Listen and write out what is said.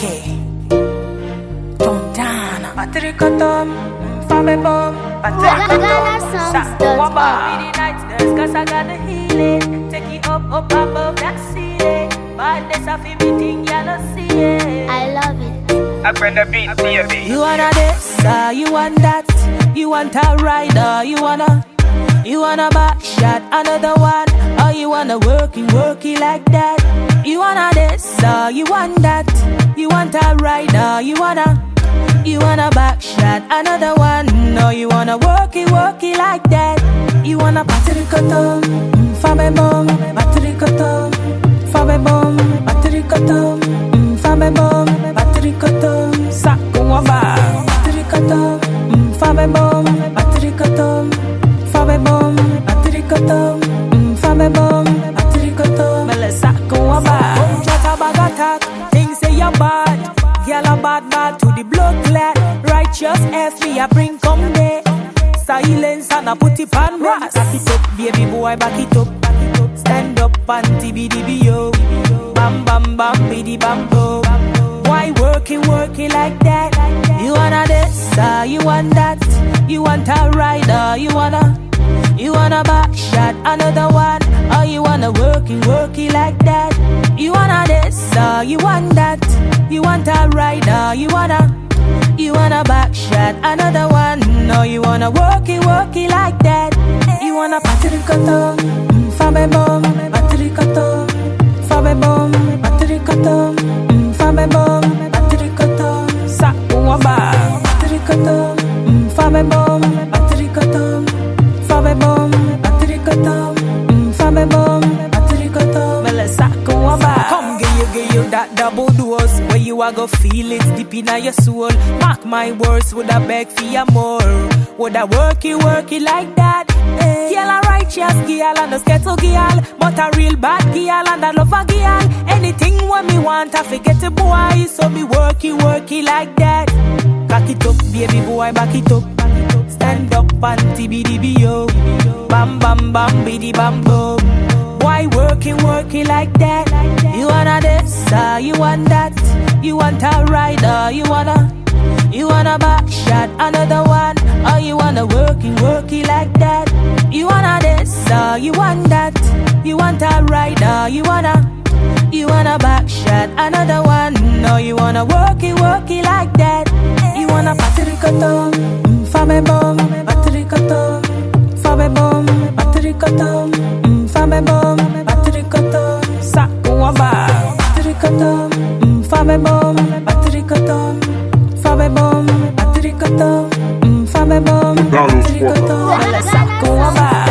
Tontana Patricotum, Fabebom, Patricotum, Sakwaba. Be the night nurse, cause I got the healing. Take it up above that ceiling. Madness of everything, you don't see it. I love it. I bring the beat, baby. You wanna this, you want that. You want a rider, you wanna back shot, another one. Or you wanna work it like that. You wanna this, you want that. You want a rider, you wanna back shot, another one. No, you wanna work it like that. You wanna patricotum, fabebom, patricotum, fabebom, patricotum, fabebom, patricotum, sakwaba, patricotum, fabebom, patricotum, fabebom, patricotum, fabebom, patricotum, mele sakwaba. Chata bagatak, things say you're bad. Girl a bad to the blood clot. Righteous F me a bring come there. Silence and I put it on brass. Back it up, baby boy, back it up. Stand up and tibby yo. Bam bam bam, biddy bam boom. Why work it like that? You wanna this, you want that. You want a rider, you wanna back shot, another one. Or you wanna work it like that. You wanna this, you want that. You want a rider, you wanna back shot, another one. No, you wanna work it like that. You wanna patricotum, fabebom, patricotum, fabebom, patricotum, fabebom, patricotum, sakwaba, patricotum, fabebom, patricotum, fabebom, patricotum, fabebom, patricotum, mele sakwaba. Come give you that double dose. Where you a go feel it deep in your soul. Mark my words, would I beg for you more? Would I work it like that? Girl a righteous girl and a skettle girl, but a real bad girl and a lover girl. Anything when me want, I forget a boy, so me work it like that. Back it up, baby boy, back it up. Stand up and tibby yo. Bam bam bam, biddy bam boom. Why work it like that? You wanna this, you want that. You want a rider, you wanna back shot, another one. Or you wanna work it like that. You wanna this, you want that. You want a rider, you wanna back shot, another one. No, you wanna work it like that. You wanna patricotum, fabebom, patricotum, fabebom, patricotum, fabebom, patricotum, sakwaba, patricotum, fabebom, patricotum, fabebom, patricotum, fabebom, patricotum, mele sakwaba.